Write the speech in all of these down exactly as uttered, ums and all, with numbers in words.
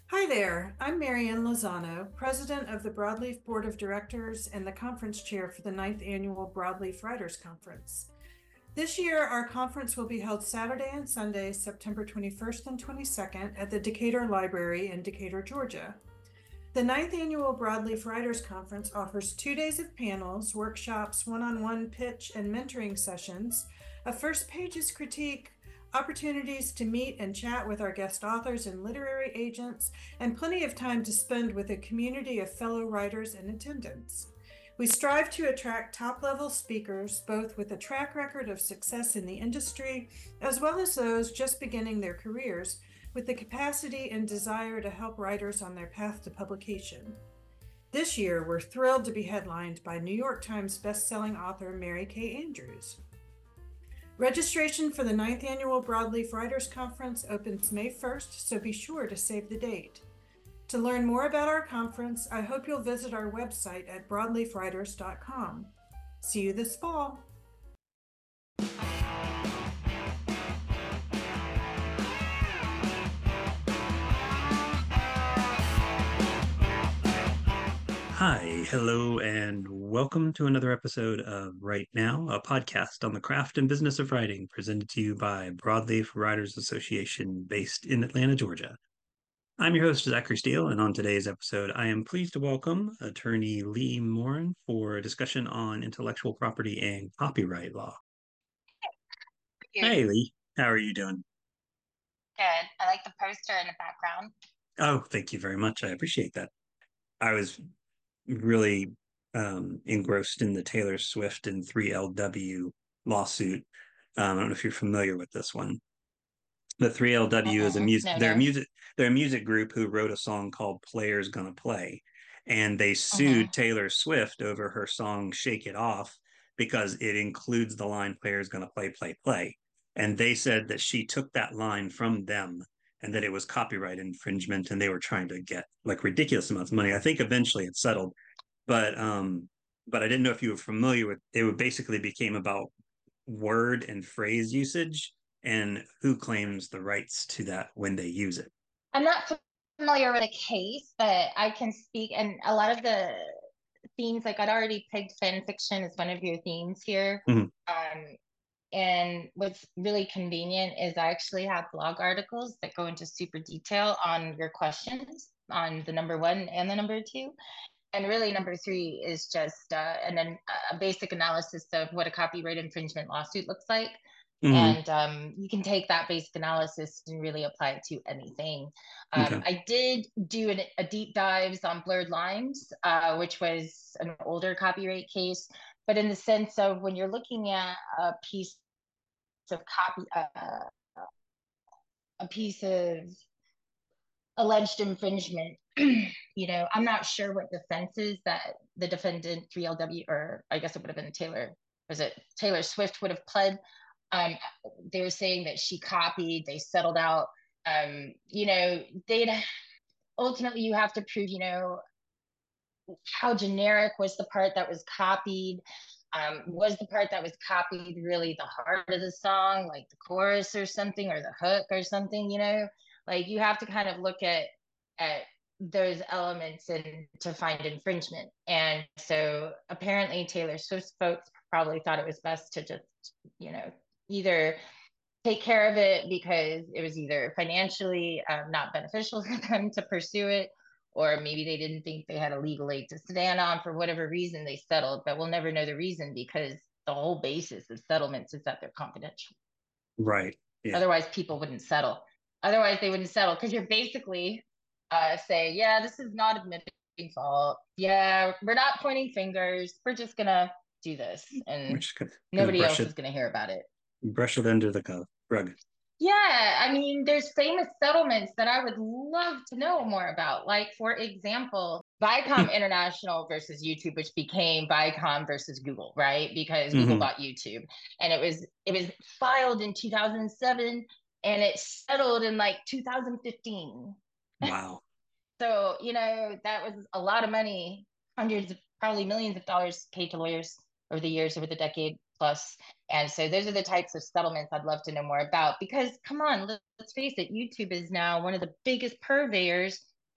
Hi there, I'm Marianne Lozano, President of the Broadleaf Board of Directors and the Conference Chair for the ninth Annual Broadleaf Writers Conference. This year, our conference will be held Saturday and Sunday, September twenty-first and twenty-second at the Decatur Library in Decatur, Georgia. The ninth Annual Broadleaf Writers Conference offers two days of panels, workshops, one-on-one pitch and mentoring sessions, a first pages critique, opportunities to meet and chat with our guest authors and literary agents, and plenty of time to spend with a community of fellow writers in attendance. We strive to attract top-level speakers, both with a track record of success in the industry, as well as those just beginning their careers, with the capacity and desire to help writers on their path to publication. This year, we're thrilled to be headlined by New York Times bestselling author Mary Kay Andrews. Registration for the ninth Annual Broadleaf Writers Conference opens May first, so be sure to save the date. To learn more about our conference, I hope you'll visit our website at broadleaf writers dot com. See you this fall. Hi, hello, and welcome to another episode of Write Now, a podcast on the craft and business of writing presented to you by Broadleaf Writers Association based in Atlanta, Georgia. I'm your host, Zachary Steele, and on today's episode, I am pleased to welcome attorney Lee Morin for a discussion on intellectual property and copyright law. You. Hey, Lee, how are you doing? Good. I like the poster in the background. Oh, thank you very much. I appreciate that. I was really um, engrossed in the Taylor Swift and three L W lawsuit. Um, I don't know if you're familiar with this one. The three L W is a Mm-mm. music. No, They're a no. music. They're a music group who wrote a song called "Players Gonna Play," and they Mm-hmm. sued Taylor Swift over her song "Shake It Off" because it includes the line "Players Gonna Play, Play, Play," and they said that she took that line from them and that it was copyright infringement, and they were trying to get like ridiculous amounts of money. I think eventually it settled, but um, but I didn't know if you were familiar with it. Would basically became about word and phrase usage and who claims the rights to that when they use it. I'm not familiar with a case, but I can speak. And a lot of the themes, like I'd already picked fan fiction as one of your themes here. Mhm. Um, and what's really convenient is I actually have blog articles that go into super detail on your questions on the number one and the number two. And really, number three is just uh, an, a basic analysis of what a copyright infringement lawsuit looks like. Mhm. And um, you can take that basic analysis and really apply it to anything. Um, Okay. I did do an, a deep dives on Blurred Lines, uh, which was an older copyright case. But in the sense of when you're looking at a piece of copy, uh, a piece of alleged infringement, you know, I'm not sure what defenses that the defendant three L W, or I guess it would have been Taylor, was it Taylor Swift would have pled. Um, they were saying that she copied, they settled out. Um, you know, they'd ultimately you have to prove, you know, how generic was the part that was copied. Um, was the part that was copied really the heart of the song, like the chorus or something, or the hook or something, you know? Like you have to kind of look at at those elements and to find infringement. And so apparently Taylor Swift folks probably thought it was best to just, you know, either take care of it because it was either financially um, not beneficial for them to pursue it, or maybe they didn't think they had a legal leg to stand on. For whatever reason they settled, but we'll never know the reason because the whole basis of settlements is that they're confidential. Right. Yeah. Otherwise people wouldn't settle. Otherwise they wouldn't settle because you're basically uh, say, yeah, this is not admitting fault, yeah, we're not pointing fingers, we're just gonna do this We're and just gonna, gonna nobody brush else it, is gonna hear about it. brush it under the rug. Yeah, I mean, there's famous settlements that I would love to know more about. Like, for example, Viacom International versus YouTube, which became Viacom versus Google, right? Because Google Hmm. bought YouTube, and it was it was filed in two thousand seven, and it settled in like two thousand fifteen. Wow. So, you know, that was a lot of money, hundreds of probably millions of dollars paid to lawyers over the years, over the decade plus. And so those are the types of settlements I'd love to know more about because come on, let's face it, YouTube is now one of the biggest purveyors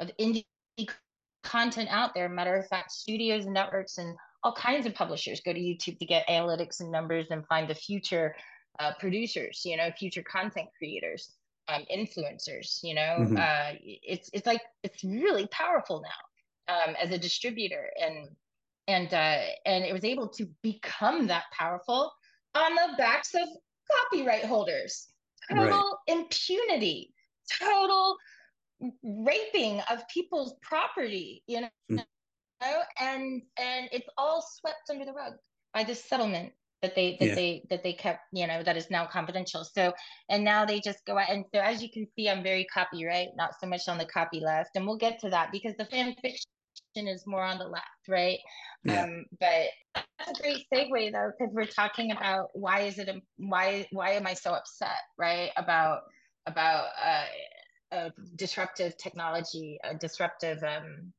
of indie content out there. Matter of fact, studios and networks and all kinds of publishers go to YouTube to get analytics and numbers and find the future uh, producers, you know, future content creators, um, influencers, you know, Mm-hmm. uh, it's, it's like, it's really powerful now um, as a distributor. And, and, uh, and it was able to become that powerful on the backs of copyright holders. Total Right. impunity, total raping of people's property, you know, Mm. and and it's all swept under the rug by this settlement that they that Yeah. they that they kept, you know, that is now confidential. So, and now they just go out, and so as you can see, I'm very copyright, not so much on the copy left, and we'll get to that because the fan fiction is more on the left, right? Yeah. Um, but that's a great segue though, because we're talking about why is it why why am I so upset, right? About about uh, a disruptive technology, a disruptive um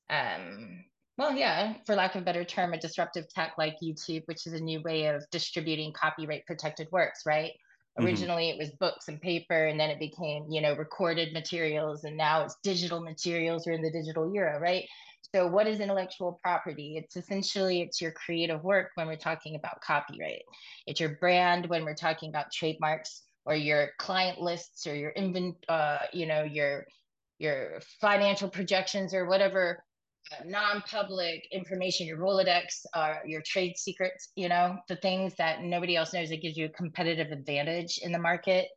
um well, yeah, for lack of a better term, a disruptive tech like YouTube, which is a new way of distributing copyright protected works, right? Mm-hmm. Originally it was books and paper, and then it became, you know, recorded materials, and now it's digital materials. We're in the digital era, right? So what is intellectual property? It's essentially, it's your creative work when we're talking about copyright. It's your brand when we're talking about trademarks, or your client lists, or your invent, uh, you know, your your financial projections, or whatever uh, non-public information, your Rolodex, uh, your trade secrets, you know, the things that nobody else knows that gives you a competitive advantage in the market.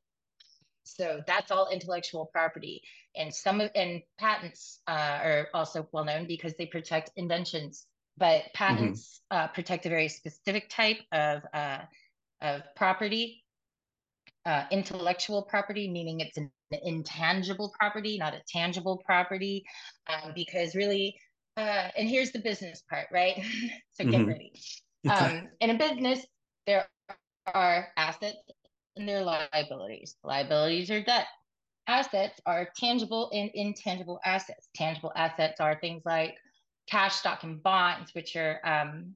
So that's all intellectual property. And some of, and patents uh, are also well known because they protect inventions, but patents mm-hmm. uh, protect a very specific type of, uh, of property. Uh, intellectual property, meaning it's an intangible property, not a tangible property, um, because really, uh, and here's the business part, right? So get mm-hmm. ready. Um, in a business, there are assets and there are liabilities. Liabilities are debt. Assets are tangible and intangible assets. Tangible assets are things like cash, stock, and bonds, which are um,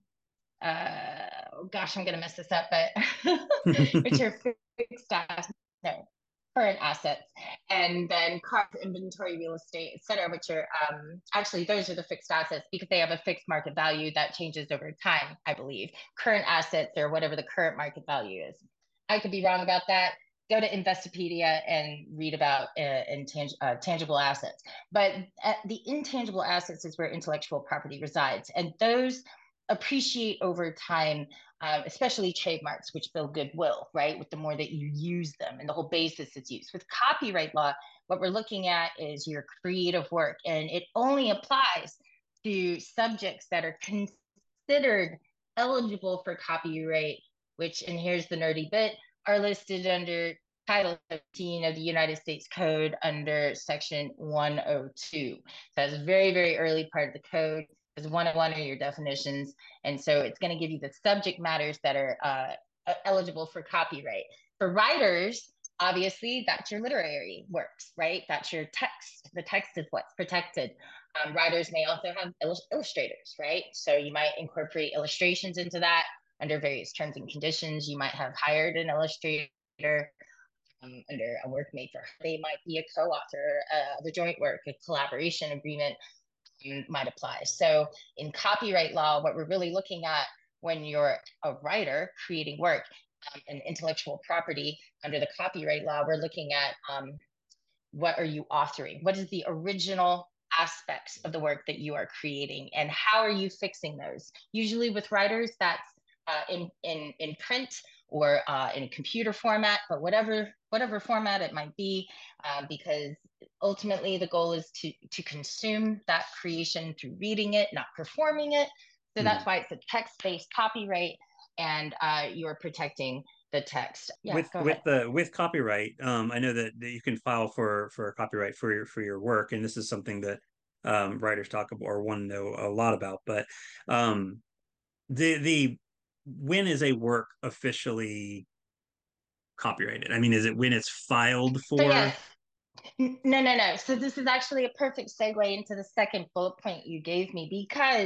uh oh gosh, I'm gonna mess this up, but which are fixed assets, no, current assets, and then cars, inventory, real estate, et cetera, which are um actually those are the fixed assets because they have a fixed market value that changes over time, I believe. Current assets are whatever the current market value is. I could be wrong about that. Go to Investopedia and read about uh, intang- uh, tangible assets. But uh, the intangible assets is where intellectual property resides, and those appreciate over time, um, especially trademarks, which build goodwill, right? With the more that you use them, and the whole basis is used. With copyright law, what we're looking at is your creative work, and it only applies to subjects that are considered eligible for copyright, which, and here's the nerdy bit, are listed under Title fifteen of the United States Code under Section one oh two. So that's a very, very early part of the code. Because one oh one are your definitions. And so it's going to give you the subject matters that are uh, eligible for copyright. For writers, obviously, that's your literary works, right? That's your text. The text is what's protected. Um, writers may also have il- illustrators, right? So you might incorporate illustrations into that under various terms and conditions. You might have hired an illustrator um, under a work made for her. They might be a co-author uh, of a joint work, a collaboration agreement might apply. So in copyright law, what we're really looking at when you're a writer creating work um, and intellectual property under the copyright law, we're looking at um, what are you authoring? What is the original aspects of the work that you are creating, and how are you fixing those? Usually with writers, that's uh, in, in, in print or uh, in computer format, but whatever whatever format it might be, uh, because ultimately the goal is to to consume that creation through reading it, not performing it. So mm. that's why it's a text-based copyright, and uh, you're protecting the text. Yeah, with with the with copyright, um, I know that, that you can file for for a copyright for your for your work, and this is something that um, writers talk about or want to know a lot about. But um, the the when is a work officially copyrighted? I mean, is it when it's filed for? So yes. No, no, no. So this is actually a perfect segue into the second bullet point you gave me, because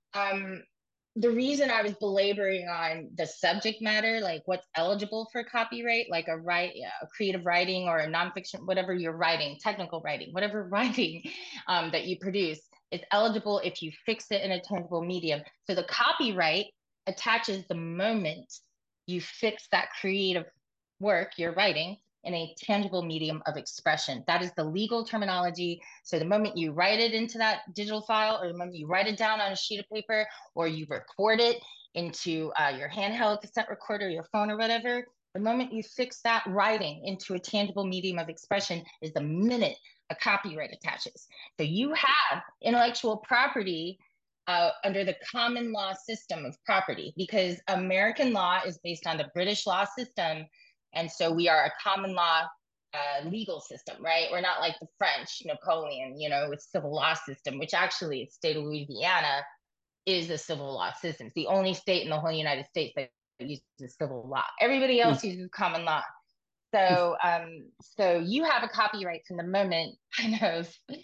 um, the reason I was belaboring on the subject matter, like what's eligible for copyright, like a write, a creative writing or a nonfiction, whatever you're writing, technical writing, whatever writing, um, that you produce is eligible if you fix it in a tangible medium. So the copyright attaches the moment you fix that creative work you're writing in a tangible medium of expression. That is the legal terminology. So the moment you write it into that digital file, or the moment you write it down on a sheet of paper, or you record it into uh, your handheld cassette recorder, your phone or whatever, the moment you fix that writing into a tangible medium of expression is the minute a copyright attaches. So you have intellectual property uh, under the common law system of property, because American law is based on the British law system. And so we are a common law uh, legal system, right? We're not like the French, Napoleon, you know, with civil law system, which actually the state of Louisiana is a civil law system. It's the only state in the whole United States that uses civil law. Everybody else uses common law. So, um, so you have a copyright from the moment, I know.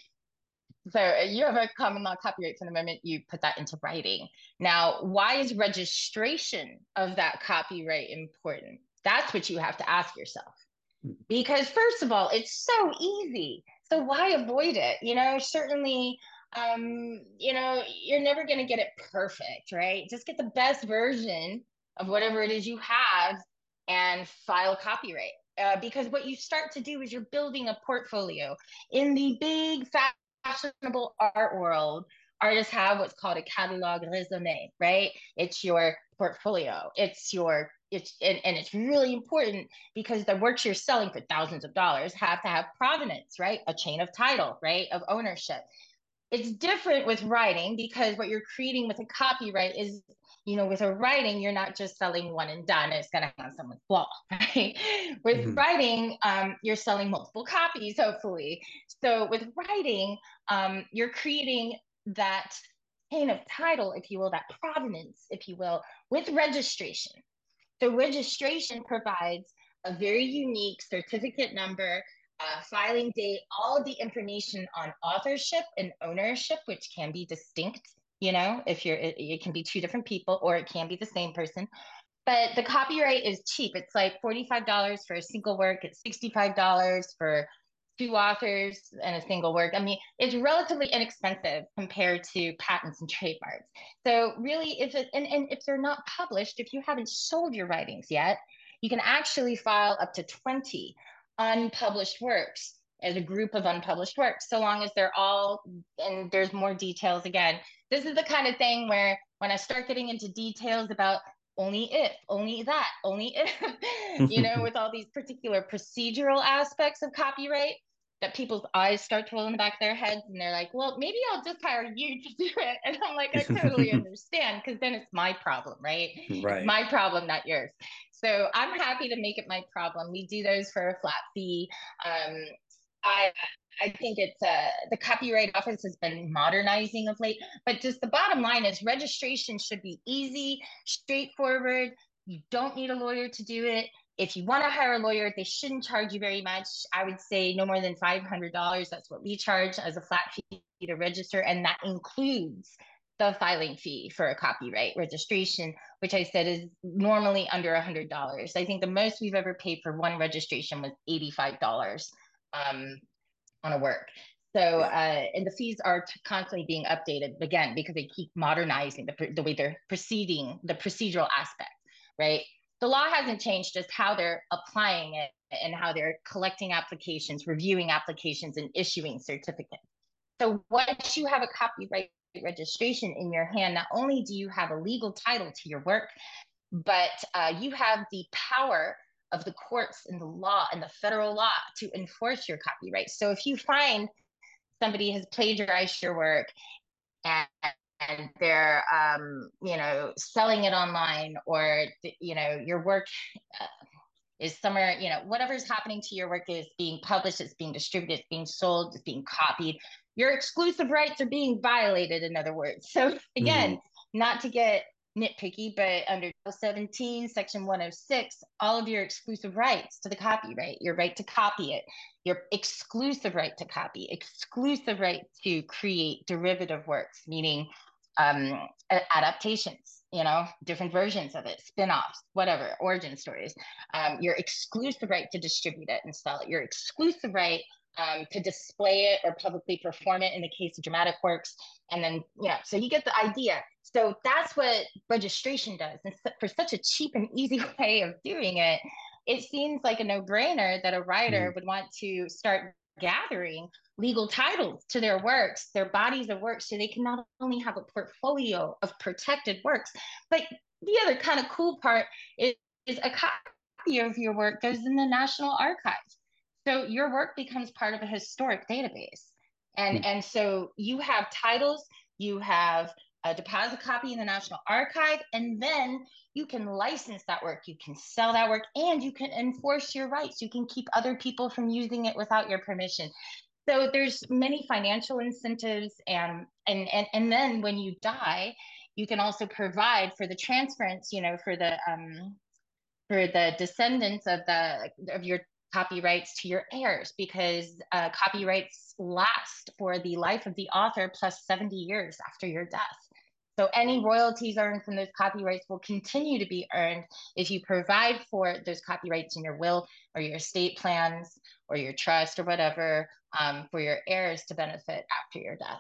So you have a common law copyright from the moment you put that into writing. Now, why is registration of that copyright important? That's what you have to ask yourself. Because first of all, it's so easy. So why avoid it? You know, certainly, um, you know, you're never going to get it perfect, right? Just get the best version of whatever it is you have and file copyright. Uh, because what you start to do is you're building a portfolio. In the big fashionable art world, artists have what's called a catalogue raisonné, right? It's your portfolio. It's your it's and, and it's really important because the works you're selling for thousands of dollars have to have provenance, right? A chain of title, right? Of ownership. It's different with writing because what you're creating with a copyright is, you know, with a writing, you're not just selling one and done. It's going to hang on someone's wall, right? With mm-hmm. writing, um, you're selling multiple copies, hopefully. So with writing, um, you're creating that chain of title, if you will, that provenance, if you will, with registration. So registration provides a very unique certificate number, uh, filing date, all of the information on authorship and ownership, which can be distinct, you know, if you're, it, it can be two different people or it can be the same person. But the copyright is cheap. It's like forty-five dollars for a single work. It's sixty-five dollars for two authors and a single work. I mean, it's relatively inexpensive compared to patents and trademarks. So really, if it, and, and if they're not published, if you haven't sold your writings yet, you can actually file up to twenty unpublished works as a group of unpublished works, so long as they're all, and there's more details again. This is the kind of thing where when I start getting into details about only if, only that, only if, you know, with all these particular procedural aspects of copyright, that people's eyes start to roll in the back of their heads and they're like, well, maybe I'll just hire you to do it. And I'm like, I totally understand, because then it's my problem, right? Right. It's my problem, not yours. So I'm happy to make it my problem. We do those for a flat fee. Um, I I think it's uh, the Copyright Office has been modernizing of late, but just the bottom line is registration should be easy, straightforward. You don't need a lawyer to do it. If you want to hire a lawyer, they shouldn't charge you very much. I would say no more than five hundred dollars. That's what we charge as a flat fee to register. And that includes the filing fee for a copyright registration, which I said is normally under one hundred dollars. I think the most we've ever paid for one registration was eighty-five dollars um, on a work. So, uh, and the fees are constantly being updated, again, because they keep modernizing the, the way they're proceeding, the procedural aspect, right? The law hasn't changed, just how they're applying it and how they're collecting applications, reviewing applications, and issuing certificates. So once you have a copyright registration in your hand, not only do you have a legal title to your work, but uh, you have the power of the courts and the law and the federal law to enforce your copyright. So if you find somebody has plagiarized your work and and they're, um, you know, selling it online, or, you know, your work uh, is somewhere, you know, whatever's happening to your work is being published, it's being distributed, it's being sold, it's being copied. Your exclusive rights are being violated, in other words. So again, mm-hmm. not to get nitpicky, but under seventeen, section one oh six, all of your exclusive rights to the copyright, your right to copy it, your exclusive right to copy, exclusive right to create derivative works, meaning um, adaptations, you know, different versions of it, spin-offs, whatever, origin stories, um, your exclusive right to distribute it and sell it, your exclusive right um, to display it or publicly perform it in the case of dramatic works. And then, you know, so you get the idea. So that's what registration does. And for such a cheap and easy way of doing it, it seems like a no-brainer that a writer Mhm. would want to start gathering legal titles to their works, their bodies of work, so they can not only have a portfolio of protected works, but the other kind of cool part is, is a copy of your work goes in the National Archives. So your work becomes part of a historic database. And, Mhm. and so you have titles, you have a deposit copy in the National Archive, and then you can license that work, you can sell that work, and you can enforce your rights. You can keep other people from using it without your permission. So there's many financial incentives, and and and, and then when you die, you can also provide for the transference, you know, for the um for the descendants of the of your copyrights to your heirs, because uh, copyrights last for the life of the author plus seventy years after your death. So any royalties earned from those copyrights will continue to be earned if you provide for those copyrights in your will or your estate plans or your trust or whatever, um, for your heirs to benefit after your death.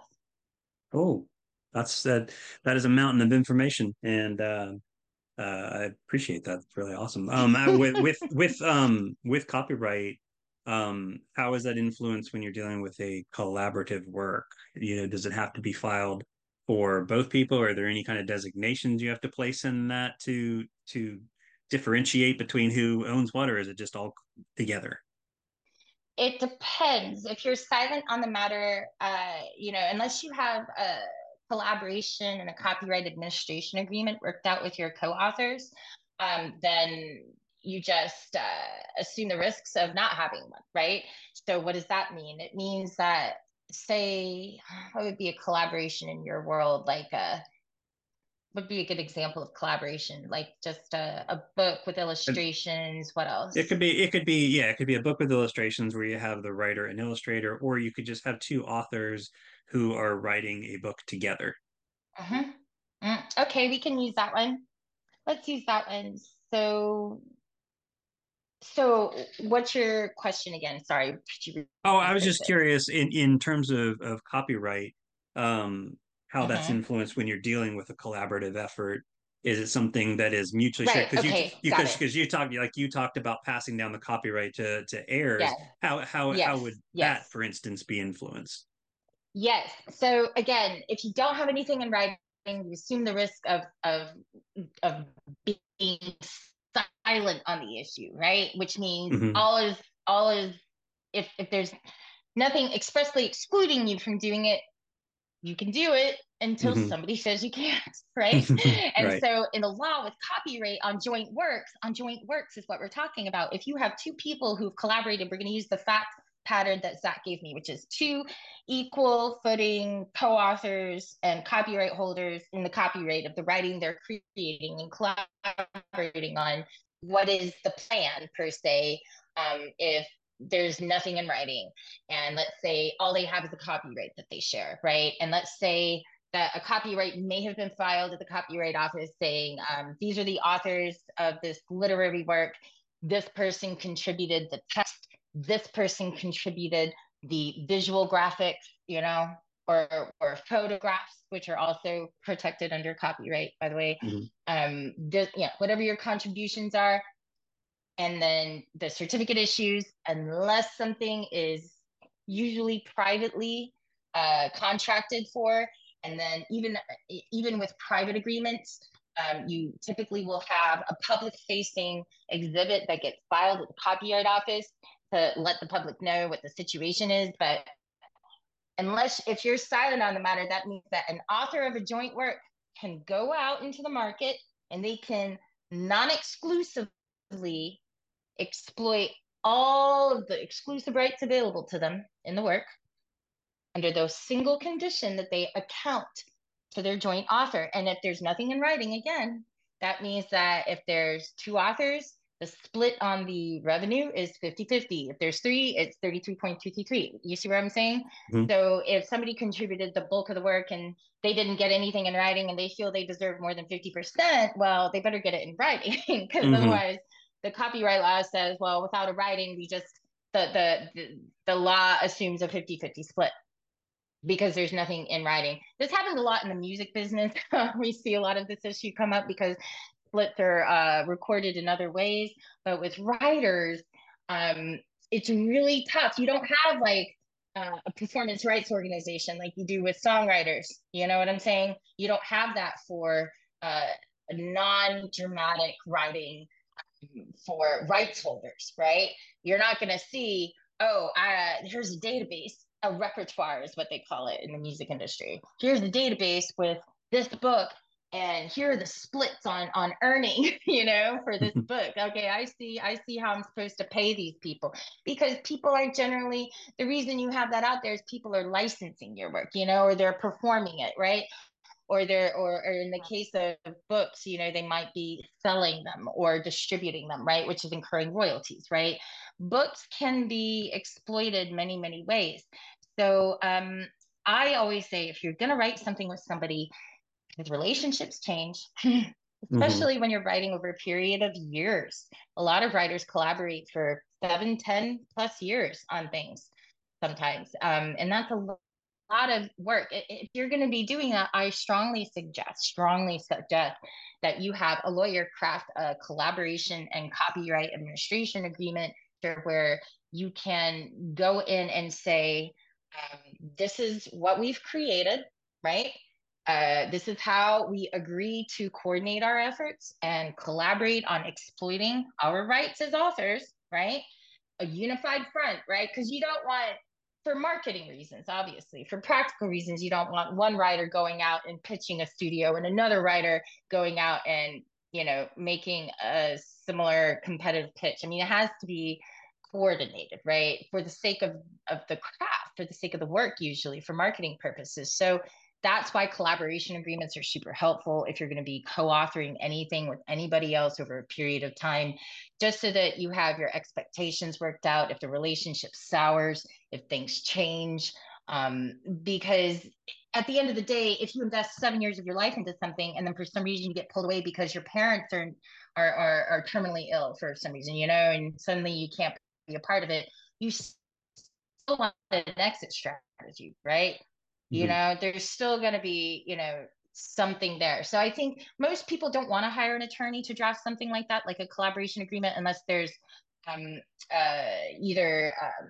Oh, that's that. That is a mountain of information, and uh, uh, I appreciate that. It's really awesome. Um, I- with with with um with copyright, um, how is that influenced when you're dealing with a collaborative work? You know, does it have to be filed for both people? Are there any kind of designations you have to place in that to to differentiate between who owns what, or is it just all together? It depends. If you're silent on the matter, uh, you know, unless you have a collaboration and a copyright administration agreement worked out with your co-authors, um, then you just uh, assume the risks of not having one, right? So what does that mean? It means that, say, what would be a collaboration in your world, like a would be a good example of collaboration, like just a, a book with illustrations. What It else? could be, it could be, yeah, it could be a book with illustrations where you have the writer and illustrator, or you could just have two authors who are writing a book together. Uh-huh. Mm, okay, we can use that one. Let's use that one. So, so what's your question again? Sorry, could you Oh, I was rephrase just it? curious in in terms of of copyright, um, how that's Uh-huh. influenced when you're dealing with a collaborative effort. Is it something that is mutually shared? Right. Because you Okay. Got because it. because you talked like you talked about passing down the copyright to to heirs. Yes. How how how Yes. would Yes. that, for instance, be influenced? Yes. So again, if you don't have anything in writing, you assume the risk of of of being silent on the issue, right? Which means Hmm. all is all is if if there's nothing expressly excluding you from doing it, you can do it until Hmm. somebody says you can't, right? And Right. so in the law with copyright on joint works, on joint works is what we're talking about. If you have two people who've collaborated, we're going to use the fact pattern that Zach gave me, which is two equal footing co-authors and copyright holders in the copyright of the writing they're creating and collaborating on. What is the plan per se? Um, if there's nothing in writing, and let's say all they have is a copyright that they share, right? And let's say that a copyright may have been filed at the Copyright Office saying, um, these are the authors of this literary work. This person contributed the text. This person contributed the visual graphics, you know, or or photographs, which are also protected under copyright, by the way. Mhm. Um, this, yeah, whatever your contributions are, and then the certificate issues, unless something is usually privately uh, contracted for, and then even even with private agreements, um, you typically will have a public facing exhibit that gets filed at the Copyright Office to let the public know what the situation is. But unless if you're silent on the matter, that means that an author of a joint work can go out into the market and they can non-exclusively exploit all of the exclusive rights available to them in the work under the single condition that they account to their joint author. And if there's nothing in writing, again, that means that if there's two authors, the split on the revenue is fifty fifty. If there's three, it's thirty-three point two three three. You see what I'm saying? Mhm. So if somebody contributed the bulk of the work and they didn't get anything in writing and they feel they deserve more than fifty percent, well, they better get it in writing, because Mhm. otherwise the copyright law says, well, without a writing, we just the, the, the, the law assumes a fifty fifty split because there's nothing in writing. This happens a lot in the music business. We see a lot of this issue come up because splits are uh, recorded in other ways. But with writers, um, it's really tough. You don't have like uh, a performance rights organization like you do with songwriters. You know what I'm saying? You don't have that for uh, non-dramatic writing for rights holders, right? You're not going to see, oh, uh, here's a database. A repertoire is what they call it in the music industry. Here's a database with this book, and here are the splits on on earning, you know, for this book. Okay, I see, I see how I'm supposed to pay these people, because people are generally, the reason you have that out there is people are licensing your work, you know, or they're performing it, right? Or they're or, or in the case of books, you know, they might be selling them or distributing them, right, which is incurring royalties, right? Books can be exploited many many ways. So um I always say, if you're going to write something with somebody, because relationships change, especially mm-hmm. when you're writing over a period of years. A lot of writers collaborate for seven ten plus years on things sometimes, um and that's a lot of work. If you're going to be doing that, I strongly suggest, strongly suggest that you have a lawyer craft a collaboration and copyright administration agreement where you can go in and say, um, this is what we've created, right? Uh, this is how we agree to coordinate our efforts and collaborate on exploiting our rights as authors, right? A unified front, right? Because you don't want, for marketing reasons, obviously, for practical reasons, you don't want one writer going out and pitching a studio and another writer going out and, you know, making a similar competitive pitch. I mean, it has to be coordinated, right? For the sake of, of the craft, for the sake of the work, usually for marketing purposes. So that's why collaboration agreements are super helpful if you're going to be co-authoring anything with anybody else over a period of time, just so that you have your expectations worked out, if the relationship sours, if things change. Um, because at the end of the day, if you invest seven years of your life into something and then for some reason you get pulled away because your parents are, are, are, are terminally ill for some reason, you know, and suddenly you can't be a part of it, you still want an exit strategy, right? You know, there's still going to be, you know, something there. So I think most people don't want to hire an attorney to draft something like that, like a collaboration agreement, unless there's um, uh, either, um,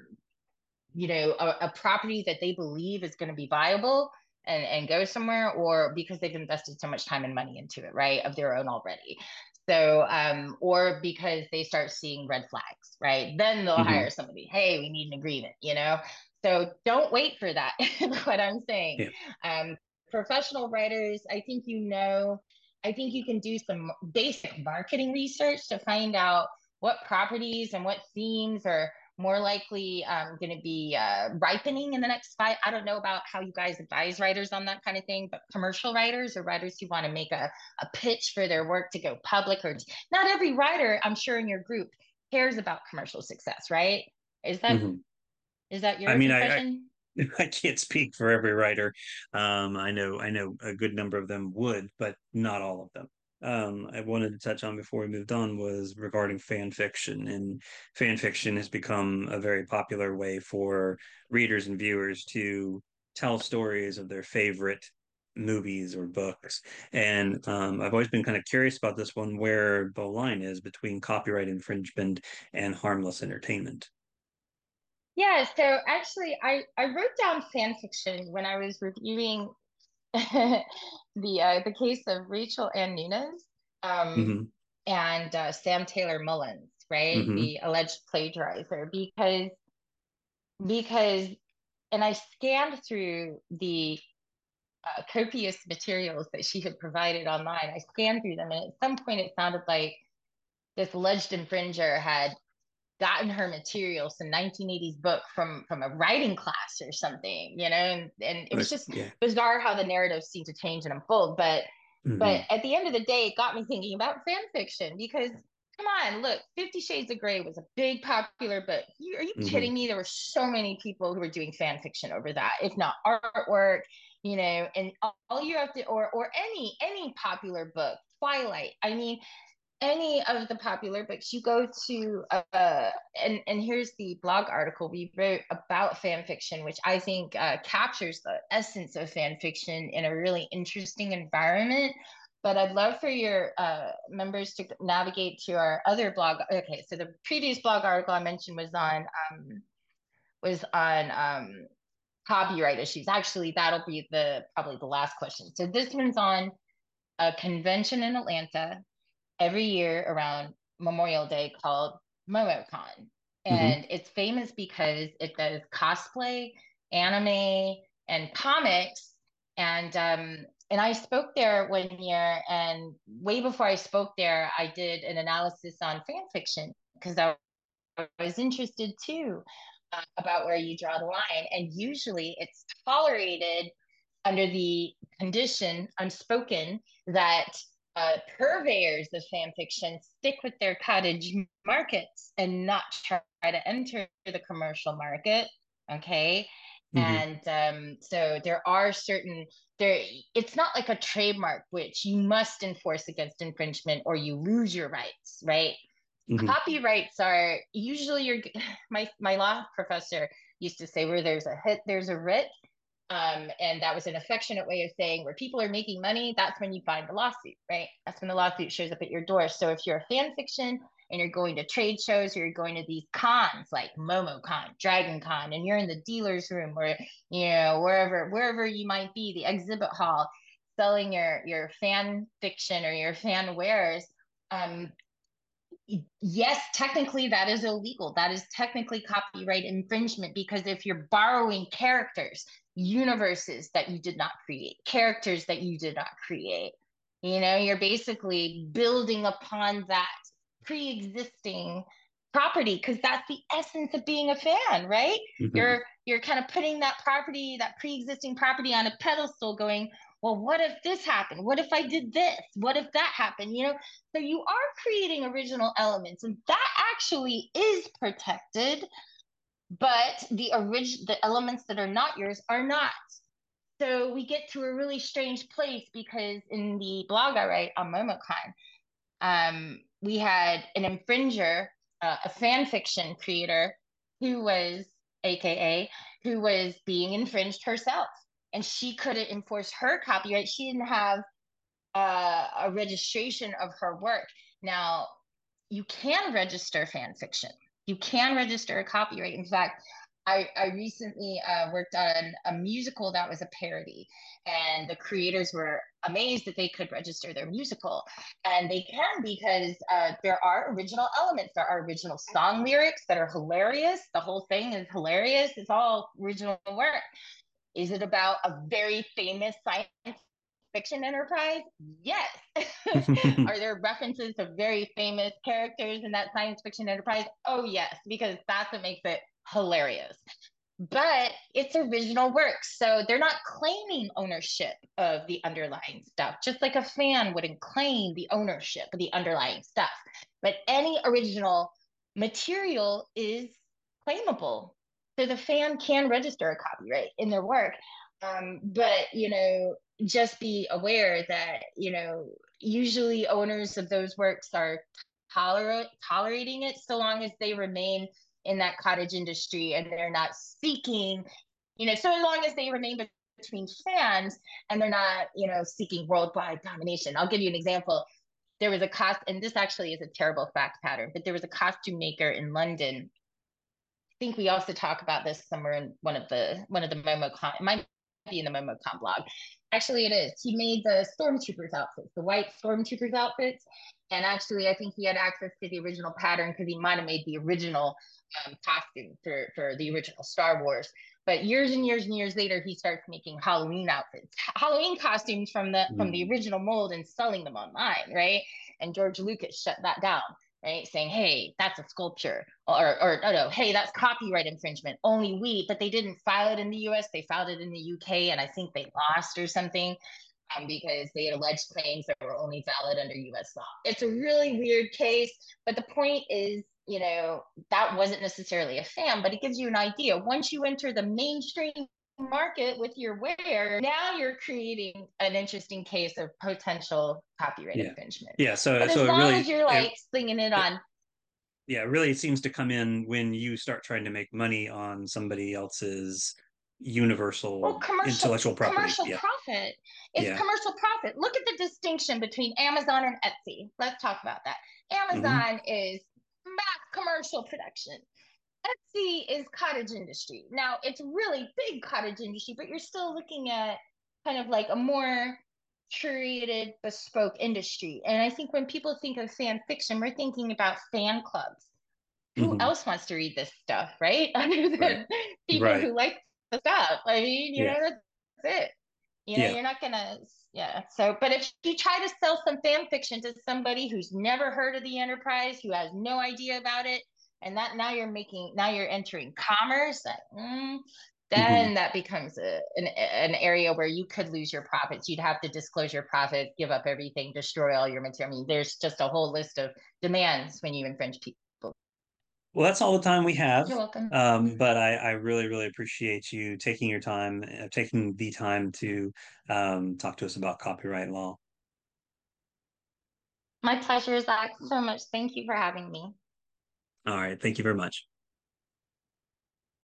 you know, a, a property that they believe is going to be viable and, and go somewhere, or because they've invested so much time and money into it, right, of their own already. So, um, or because they start seeing red flags, right? Then they'll mm-hmm. hire somebody. Hey, we need an agreement, you know? So don't wait for that, is what I'm saying. Yeah. Um, professional writers, I think, you know, I think you can do some basic marketing research to find out what properties and what themes are more likely um, going to be uh, ripening in the next five. I don't know about how you guys advise writers on that kind of thing, but commercial writers or writers who want to make a, a pitch for their work to go public, or not every writer, I'm sure, in your group cares about commercial success, right? Is that mm-hmm. is that your I mean, impression? I, I, I can't speak for every writer. Um, I know I know a good number of them would, but not all of them. Um, I wanted to touch on before we moved on was regarding fan fiction, and fan fiction has become a very popular way for readers and viewers to tell stories of their favorite movies or books. And um, I've always been kind of curious about this one, where the line is between copyright infringement and harmless entertainment. Yeah, so actually I, I wrote down fan fiction when I was reviewing the uh, the case of Rachel Ann Nunes um, mm-hmm. and uh, Sam Taylor Mullins, right? Mm-hmm. The alleged plagiarizer, because because and I scanned through the uh, copious materials that she had provided online. I scanned through them, and at some point it sounded like this alleged infringer had gotten her material, some nineteen eighties book from from a writing class or something, you know, and, and it was just yeah. bizarre how the narrative seemed to change and unfold. But mm-hmm. but at the end of the day, it got me thinking about fan fiction, because come on, look, Fifty Shades of Grey was a big popular book. You, are you mm-hmm. kidding me? There were so many people who were doing fan fiction over that, if not artwork, you know, and all you have to, or or any any popular book, Twilight. I mean, any of the popular books, you go to uh and and here's the blog article we wrote about fan fiction, which I think uh, captures the essence of fan fiction in a really interesting environment. But I'd love for your uh, members to navigate to our other blog. Okay, so the previous blog article I mentioned was on um, was on um, copyright issues. Actually, that'll be the probably the last question. So this one's on a convention in Atlanta every year around Memorial Day called MomoCon. Mm-hmm. And it's famous because it does cosplay, anime, and comics. And um, and I spoke there one year, and way before I spoke there, I did an analysis on fan fiction because I was interested too uh, about where you draw the line. And usually it's tolerated under the condition, unspoken, that uh, purveyors of fan fiction stick with their cottage markets and not try to enter the commercial market. Okay. Mm-hmm. And um, so there are certain there it's not like a trademark which you must enforce against infringement or you lose your rights, right? Mm-hmm. Copyrights are usually your my my law professor used to say where there's a hit there's a writ, um, and that was an affectionate way of saying where people are making money, that's when you find the lawsuit, right? That's when the lawsuit shows up at your door. So if you're a fan fiction and you're going to trade shows or you're going to these cons like MomoCon, Dragon Con, and you're in the dealer's room or you know wherever wherever you might be, the exhibit hall, selling your your fan fiction or your fan wares, um, yes, technically that is illegal. That is technically copyright infringement because if you're borrowing characters, universes that you did not create, characters that you did not create, you know, you're basically building upon that pre-existing property because that's the essence of being a fan, right? Mm-hmm. You're you're kind of putting that property, that pre-existing property on a pedestal going, well, what if this happened? What if I did this? What if that happened? You know, so you are creating original elements, and that actually is protected, but the orig- the elements that are not yours are not. So we get to a really strange place because in the blog I write on MomoCon, um, we had an infringer, uh, a fan fiction creator who was A K A who was being infringed herself, and she couldn't enforce her copyright. She didn't have uh, a registration of her work. Now, you can register fan fiction. You can register a copyright. In fact, I, I recently uh, worked on a musical that was a parody, and the creators were amazed that they could register their musical. And they can because uh, there are original elements. There are original song lyrics that are hilarious. The whole thing is hilarious. It's all original work. Is it about a very famous science fiction enterprise? Yes. Are there references to very famous characters in that science fiction enterprise? Oh, yes, because that's what makes it hilarious. But it's original work. So they're not claiming ownership of the underlying stuff, just like a fan wouldn't claim the ownership of the underlying stuff. But any original material is claimable. So the fan can register a copyright in their work. Um, but, you know, just be aware that, you know, usually owners of those works are toler- tolerating it so long as they remain in that cottage industry and they're not seeking, you know, so long as they remain between fans and they're not, you know, seeking worldwide domination. I'll give you an example. There was a cost, and this actually is a terrible fact pattern, but there was a costume maker in London. I think we also talk about this somewhere in one of the one of the MomoCon. It might be in the MomoCon blog. Actually, it is. He made the stormtroopers outfits, the white stormtroopers outfits, and actually, I think he had access to the original pattern because he might have made the original um, costume for for the original Star Wars. But years and years and years later, he starts making Halloween outfits, Halloween costumes from the from the original mold, and selling them online, right? And George Lucas shut that down, right? Saying, hey, that's a sculpture, or, or no, no, hey, that's copyright infringement. Only we, but they didn't file it in the U S. They filed it in the U K, and I think they lost or something um, because they had alleged claims that were only valid under U S law. It's a really weird case, but the point is, you know, that wasn't necessarily a fan, but it gives you an idea. Once you enter the mainstream market with your wear, now you're creating an interesting case of potential copyright Yeah. infringement. Yeah. So, But as so it long really, as you're it, like slinging it it, on, yeah, really it seems to come in when you start trying to make money on somebody else's well, universal commercial intellectual property. commercial Yeah. profit. It's Yeah. commercial profit. Look at the distinction between Amazon and Etsy. Let's talk about that. Hmm. Amazon is mass commercial production. Etsy is cottage industry. Now, it's really big cottage industry, but you're still looking at kind of like a more curated, bespoke industry. And I think when people think of fan fiction, we're thinking about fan clubs. Who Hmm. else wants to read this stuff, right? Other Right. than people Right. who like the stuff. I mean, you Yeah. know, that's it. You know, Yeah. you're not gonna, yeah. So, but if you try to sell some fan fiction to somebody who's never heard of the enterprise, who has no idea about it, and that now you're making, now you're entering commerce, mm, Hmm. then that becomes a, an, an area where you could lose your profits. You'd have to disclose your profits, give up everything, destroy all your material. I mean, there's just a whole list of demands when you infringe people. Well, that's all the time we have. You're welcome. Um, but I, I really, really appreciate you taking your time, uh, taking the time to um, talk to us about copyright law. My pleasure, Zach. So much. Thank you for having me. All right. Thank you very much.